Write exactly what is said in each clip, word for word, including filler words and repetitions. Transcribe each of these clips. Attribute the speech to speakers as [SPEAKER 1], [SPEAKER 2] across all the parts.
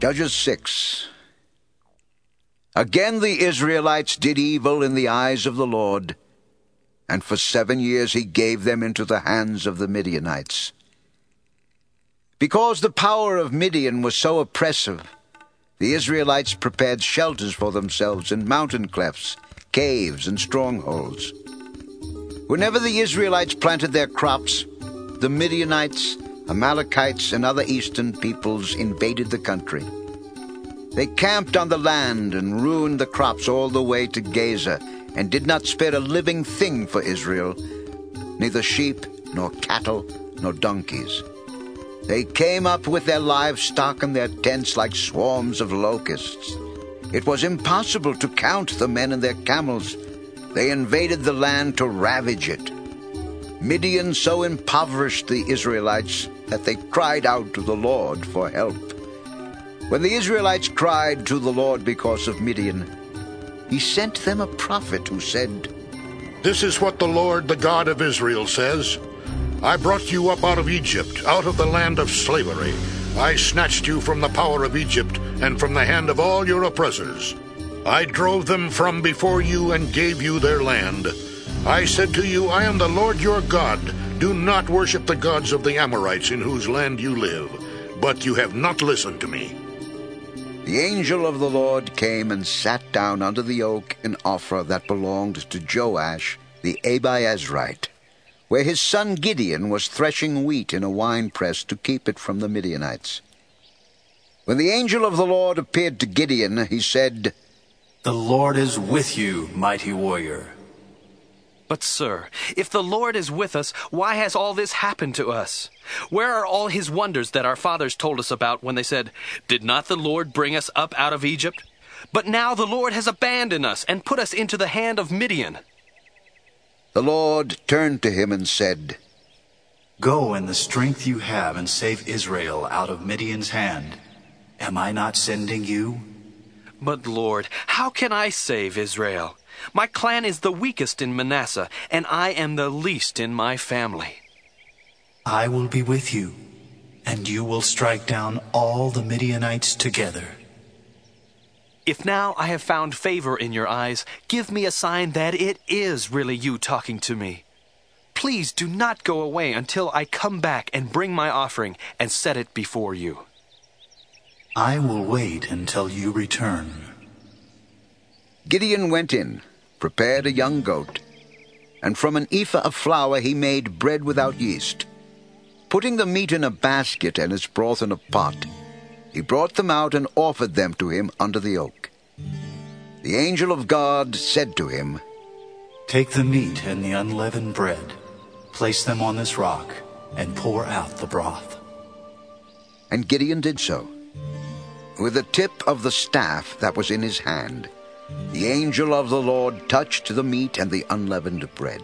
[SPEAKER 1] Judges six. Again the Israelites did evil in the eyes of the Lord, and for seven years he gave them into the hands of the Midianites. Because the power of Midian was so oppressive, the Israelites prepared shelters for themselves in mountain clefts, caves, and strongholds. Whenever the Israelites planted their crops, the Midianites, Amalekites, and other eastern peoples invaded the country. They camped on the land and ruined the crops all the way to Gaza, and did not spare a living thing for Israel, neither sheep, nor cattle, nor donkeys. They came up with their livestock and their tents like swarms of locusts. It was impossible to count the men and their camels. They invaded the land to ravage it. Midian so impoverished the Israelites that they cried out to the Lord for help. When the Israelites cried to the Lord because of Midian, he sent them a prophet who said,
[SPEAKER 2] "This is what the Lord, the God of Israel, says. I brought you up out of Egypt, out of the land of slavery. I snatched you from the power of Egypt and from the hand of all your oppressors. I drove them from before you and gave you their land. I said to you, I am the Lord your God. Do not worship the gods of the Amorites in whose land you live. But you have not listened to me."
[SPEAKER 1] The angel of the Lord came and sat down under the oak in Ophrah that belonged to Joash the Abiezrite, where his son Gideon was threshing wheat in a winepress to keep it from the Midianites. When the angel of the Lord appeared to Gideon, he said,
[SPEAKER 3] "The Lord is with you, mighty warrior."
[SPEAKER 4] "But, sir, if the Lord is with us, why has all this happened to us? Where are all his wonders that our fathers told us about when they said, 'Did not the Lord bring us up out of Egypt?' But now the Lord has abandoned us and put us into the hand of Midian."
[SPEAKER 1] The Lord turned to him and said,
[SPEAKER 3] "Go in the strength you have and save Israel out of Midian's hand. Am I not sending you?"
[SPEAKER 4] "But Lord, how can I save Israel? My clan is the weakest in Manasseh, and I am the least in my family."
[SPEAKER 3] "I will be with you, and you will strike down all the Midianites together."
[SPEAKER 4] "If now I have found favor in your eyes, give me a sign that it is really you talking to me. Please do not go away until I come back and bring my offering and set it before you."
[SPEAKER 3] "I will wait until you return."
[SPEAKER 1] Gideon went in, prepared a young goat, and from an ephah of flour he made bread without yeast. Putting the meat in a basket and its broth in a pot, he brought them out and offered them to him under the oak. The angel of God said to him,
[SPEAKER 3] "Take the meat and the unleavened bread, place them on this rock, and pour out the broth."
[SPEAKER 1] And Gideon did so. With the tip of the staff that was in his hand, the angel of the Lord touched the meat and the unleavened bread.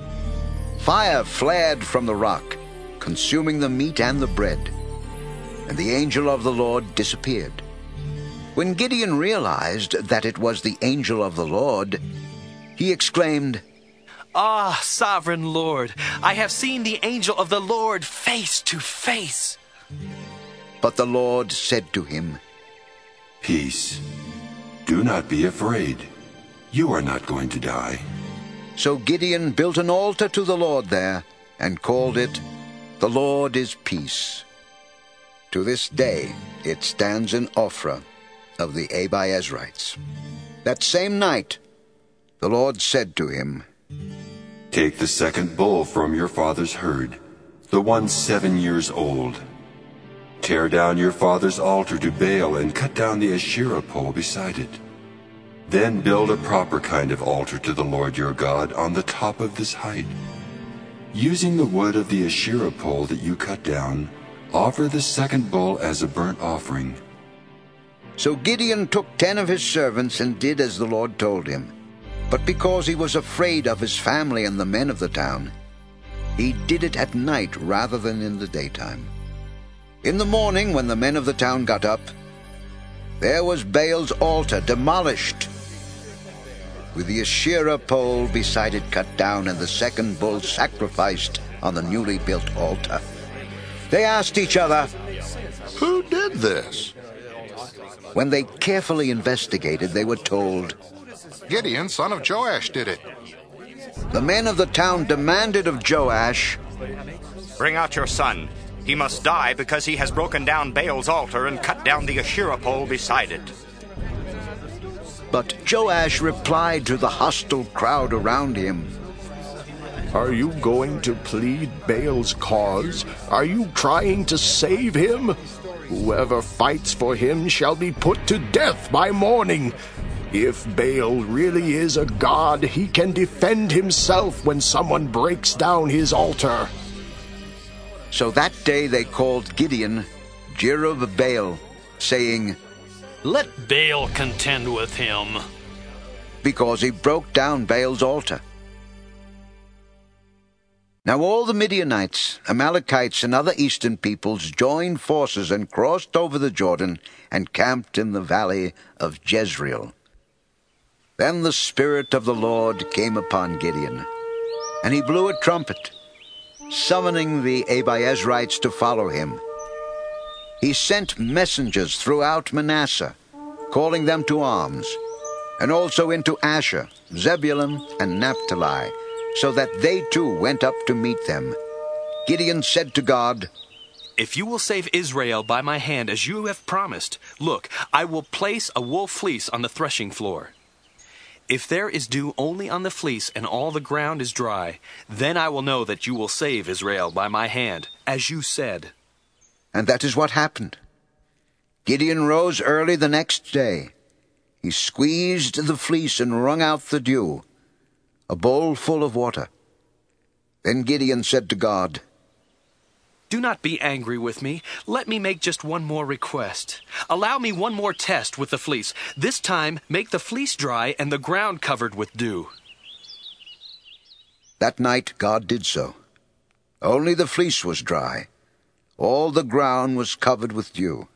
[SPEAKER 1] Fire flared from the rock, consuming the meat and the bread, and the angel of the Lord disappeared. When Gideon realized that it was the angel of the Lord, he exclaimed,
[SPEAKER 4] "Ah, sovereign Lord, I have seen the angel of the Lord face to face."
[SPEAKER 1] But the Lord said to him,
[SPEAKER 5] "Peace. Do not be afraid. You are not going to die."
[SPEAKER 1] So Gideon built an altar to the Lord there, and called it, "The Lord is Peace." To this day it stands in Ophrah of the Abiezrites. That same night the Lord said to him,
[SPEAKER 5] "Take the second bull from your father's herd, the one seven years old. Tear down your father's altar to Baal and cut down the Asherah pole beside it. Then build a proper kind of altar to the Lord your God on the top of this height. Using the wood of the Asherah pole that you cut down, offer the second bull as a burnt offering."
[SPEAKER 1] So Gideon took ten of his servants and did as the Lord told him. But because he was afraid of his family and the men of the town, he did it at night rather than in the daytime. In the morning, when the men of the town got up, there was Baal's altar demolished, with the Asherah pole beside it cut down, and the second bull sacrificed on the newly built altar. They asked each other,
[SPEAKER 2] Who did this?
[SPEAKER 1] When they carefully investigated, they were told,
[SPEAKER 2] Gideon, son of Joash, did it.
[SPEAKER 1] the men of the town demanded of Joash,
[SPEAKER 6] Bring out your son. He must die because he has broken down Baal's altar and cut down the Asherah pole beside it.
[SPEAKER 1] But Joash replied to the hostile crowd around him,
[SPEAKER 7] Are you going to plead Baal's cause? Are you trying to save him? Whoever fights for him shall be put to death by morning. If Baal really is a god, he can defend himself when someone breaks down his altar.
[SPEAKER 1] So that day they called Gideon Jerubbaal, saying,
[SPEAKER 4] Let Baal contend with him.
[SPEAKER 1] because he broke down Baal's altar. Now all the Midianites, Amalekites, and other eastern peoples joined forces and crossed over the Jordan and camped in the valley of Jezreel. Then the Spirit of the Lord came upon Gideon, and he blew a trumpet, summoning the Abiezrites to follow him. He sent messengers throughout Manasseh, calling them to arms, and also into Asher, Zebulun, and Naphtali, so that they too went up to meet them. Gideon said to God,
[SPEAKER 4] If you will save Israel by my hand as you have promised, look, I will place a wool fleece on the threshing floor. If there is dew only on the fleece and all the ground is dry, then I will know that you will save Israel by my hand, as you said.
[SPEAKER 1] And that is what happened. Gideon rose early the next day. He squeezed the fleece and wrung out the dew, a bowl full of water. Then Gideon said to God,
[SPEAKER 4] Do not be angry with me. Let me make just one more request. Allow me one more test with the fleece. This time, make the fleece dry and the ground covered with dew.
[SPEAKER 1] That night God did so. Only the fleece was dry. All the ground was covered with dew.